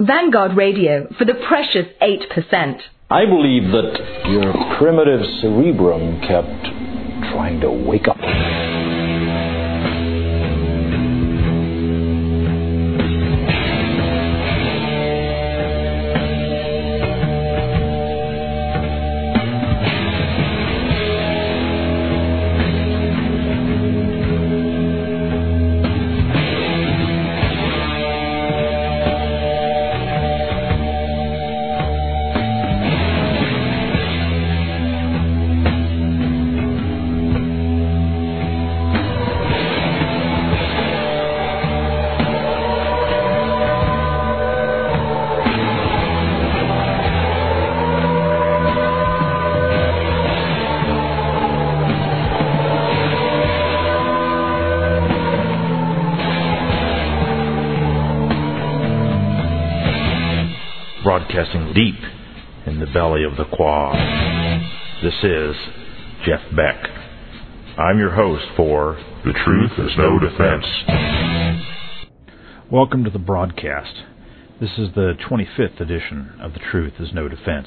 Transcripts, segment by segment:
Vanguard Radio for the precious 8%. I believe that your primitive cerebrum kept trying to wake up. Broadcasting deep in the belly of the Quad. This is Jeff Beck. I'm your host for The Truth is No Defense. Welcome to the broadcast. This is the 25th edition of The Truth is No Defense.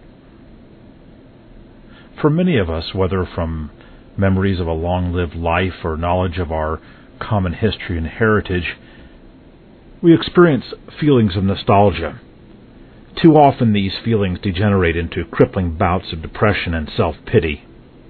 For many of us, whether from memories of a long-lived life or knowledge of our common history and heritage, we experience feelings of nostalgia. Too often these feelings degenerate into crippling bouts of depression and self-pity.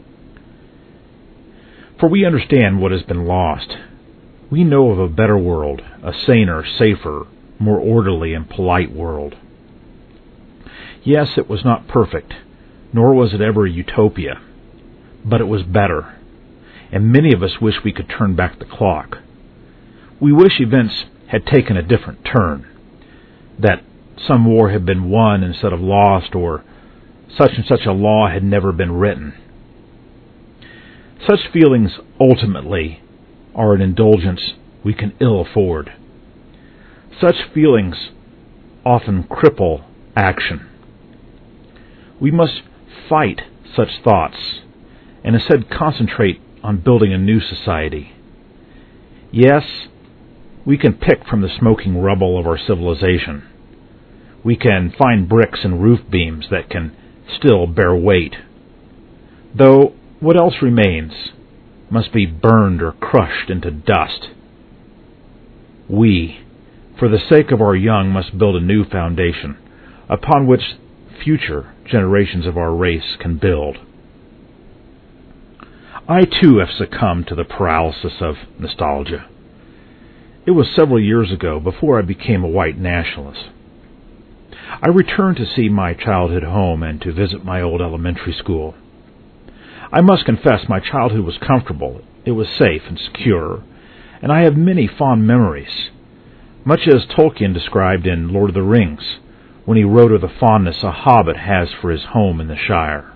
For we understand what has been lost. We know of a better world, a saner, safer, more orderly and polite world. Yes, it was not perfect, nor was it ever a utopia, but it was better, and many of us wish we could turn back the clock. We wish events had taken a different turn, that some war had been won instead of lost, or such and such a law had never been written. Such feelings ultimately are an indulgence we can ill afford. Such feelings often cripple action. We must fight such thoughts and instead concentrate on building a new society. Yes, we can pick from the smoking rubble of our civilization. We can find bricks and roof beams that can still bear weight. Though what else remains must be burned or crushed into dust. We, for the sake of our young, must build a new foundation upon which future generations of our race can build. I too have succumbed to the paralysis of nostalgia. It was several years ago, before I became a white nationalist. I returned to see my childhood home and to visit my old elementary school. I must confess my childhood was comfortable, it was safe and secure, and I have many fond memories, much as Tolkien described in Lord of the Rings, when he wrote of the fondness a hobbit has for his home in the Shire.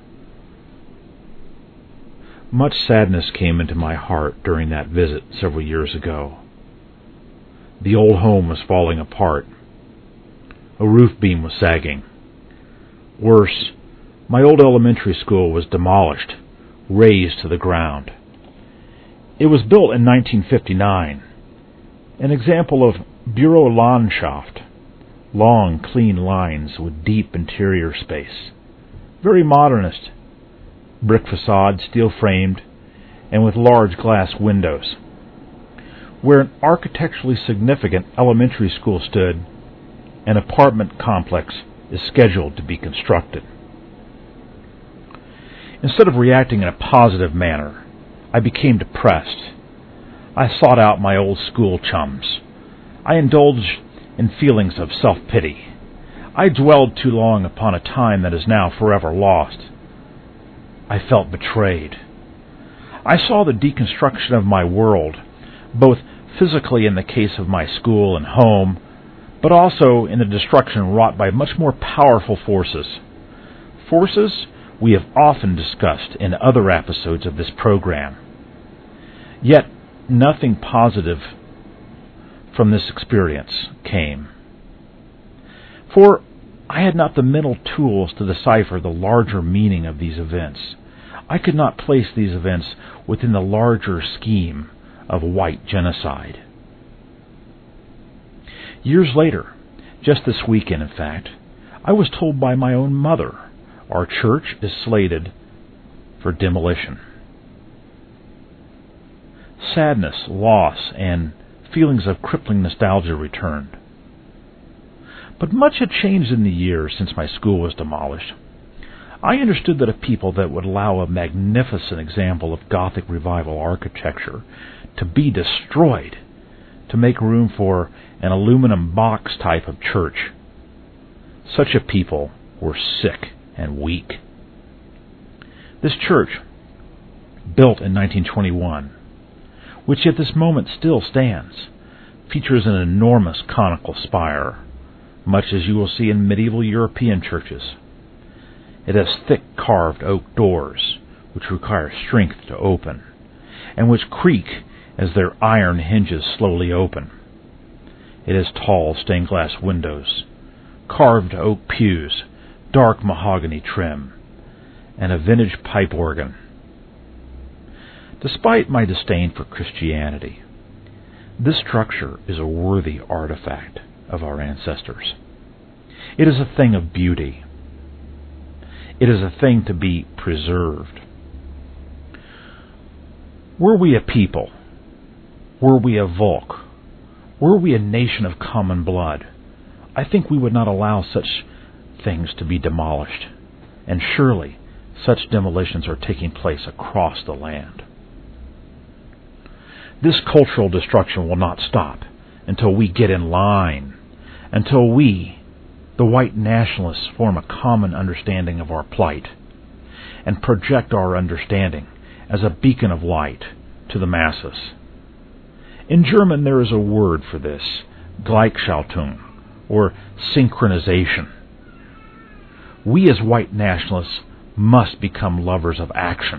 Much sadness came into my heart during that visit several years ago. The old home was falling apart. A roof beam was sagging. Worse, my old elementary school was demolished, razed to the ground. It was built in 1959, an example of Bürolandschaft, long, clean lines with deep interior space. Very modernist, brick facade, steel-framed, and with large glass windows. Where an architecturally significant elementary school stood, an apartment complex is scheduled to be constructed. Instead of reacting in a positive manner, I became depressed. I sought out my old school chums. I indulged in feelings of self-pity. I dwelled too long upon a time that is now forever lost. I felt betrayed. I saw the deconstruction of my world, both physically in the case of my school and home, but also in the destruction wrought by much more powerful forces. Forces we have often discussed in other episodes of this program. Yet nothing positive from this experience came. For I had not the mental tools to decipher the larger meaning of these events. I could not place these events within the larger scheme of white genocide. Years later, Just this weekend, in fact, I was told by my own mother our church is slated for demolition. Sadness, loss, and feelings of crippling nostalgia returned. But much had changed in the years since my school was demolished. I understood that a people that would allow a magnificent example of Gothic revival architecture to be destroyed to make room for an aluminum box type of church, such a people were sick and weak. This church, built in 1921, which at this moment still stands, features an enormous conical spire, much as you will see in medieval European churches. It has thick carved oak doors, which require strength to open, and which creak as their iron hinges slowly open. It has tall stained glass windows, carved oak pews, dark mahogany trim, and a vintage pipe organ. Despite my disdain for Christianity, this structure is a worthy artifact of our ancestors. It is a thing of beauty. It is a thing to be preserved. Were we a people, were we a Volk, were we a nation of common blood, I think we would not allow such things to be demolished, and surely such demolitions are taking place across the land. This cultural destruction will not stop until we get in line, until we, the white nationalists, form a common understanding of our plight and project our understanding as a beacon of light to the masses. In German there is a word for this, Gleichschaltung, or synchronization. We as white nationalists must become lovers of action.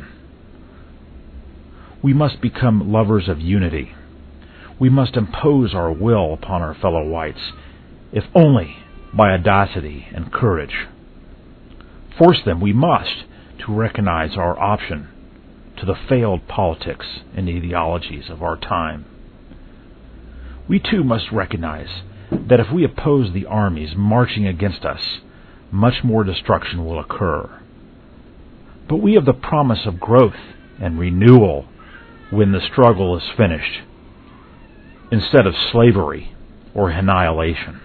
We must become lovers of unity. We must impose our will upon our fellow whites, if only by audacity and courage. Force them, we must, to recognize our option to the failed politics and ideologies of our time. We too must recognize that if we oppose the armies marching against us, much more destruction will occur. But we have the promise of growth and renewal when the struggle is finished, instead of slavery or annihilation.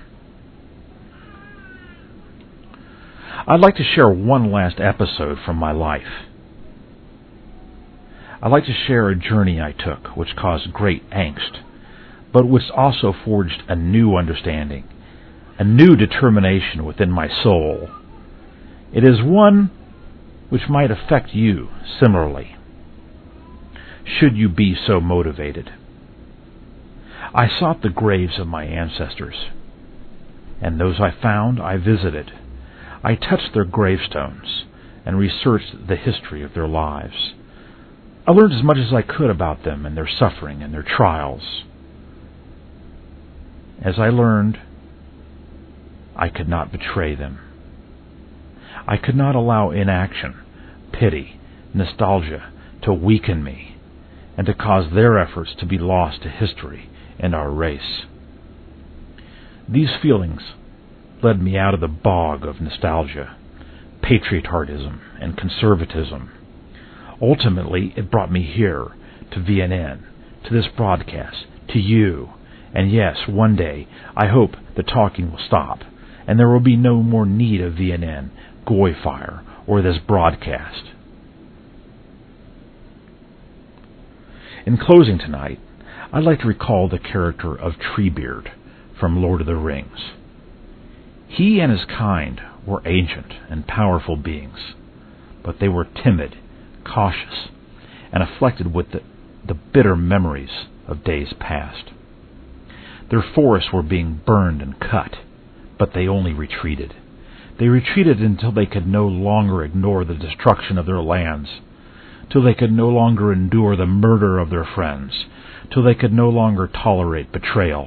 I'd like to share one last episode from my life. I'd like to share a journey I took which caused great angst, but which also forged a new understanding, a new determination within my soul. It is one which might affect you similarly, should you be so motivated. I sought the graves of my ancestors, and those I found I visited. I touched their gravestones and researched the history of their lives. I learned as much as I could about them and their suffering and their trials. As I learned, I could not betray them. I could not allow inaction, pity, nostalgia to weaken me and to cause their efforts to be lost to history and our race. These feelings led me out of the bog of nostalgia, patriotism, and conservatism. Ultimately, it brought me here, to VNN, to this broadcast, to you, and yes, one day, I hope the talking will stop, and there will be no more need of VNN, Goyfire, or this broadcast. In closing tonight, I'd like to recall the character of Treebeard from Lord of the Rings. He and his kind were ancient and powerful beings, but they were timid, cautious, and afflicted with the bitter memories of days past. Their forests were being burned and cut, but they only retreated. They retreated until they could no longer ignore the destruction of their lands, till they could no longer endure the murder of their friends, till they could no longer tolerate betrayal.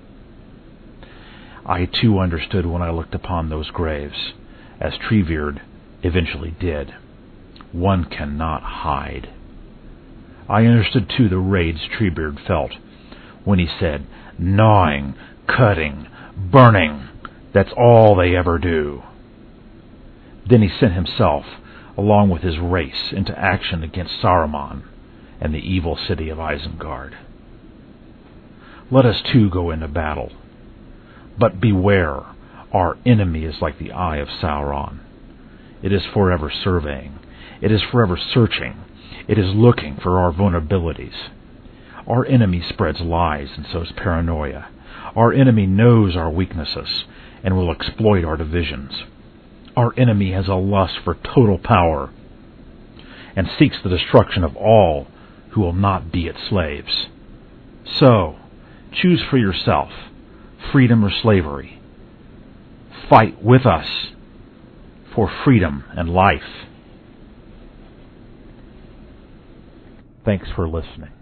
I too understood when I looked upon those graves, as Treebeard eventually did. One cannot hide. I understood too the rage Treebeard felt when he said, gnawing, cutting, burning, That's all they ever do. Then he sent himself, along with his race, into action against Saruman and the evil city of Isengard. Let us too go into battle. But beware, our enemy is like the eye of Sauron. It is forever surveying. It is forever searching. It is looking for our vulnerabilities. Our enemy spreads lies and sows paranoia. Our enemy knows our weaknesses and will exploit our divisions. Our enemy has a lust for total power and seeks the destruction of all who will not be its slaves. So, choose for yourself, freedom or slavery. Fight with us for freedom and life. Thanks for listening.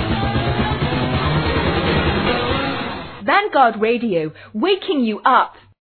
Vanguard Radio, waking you up.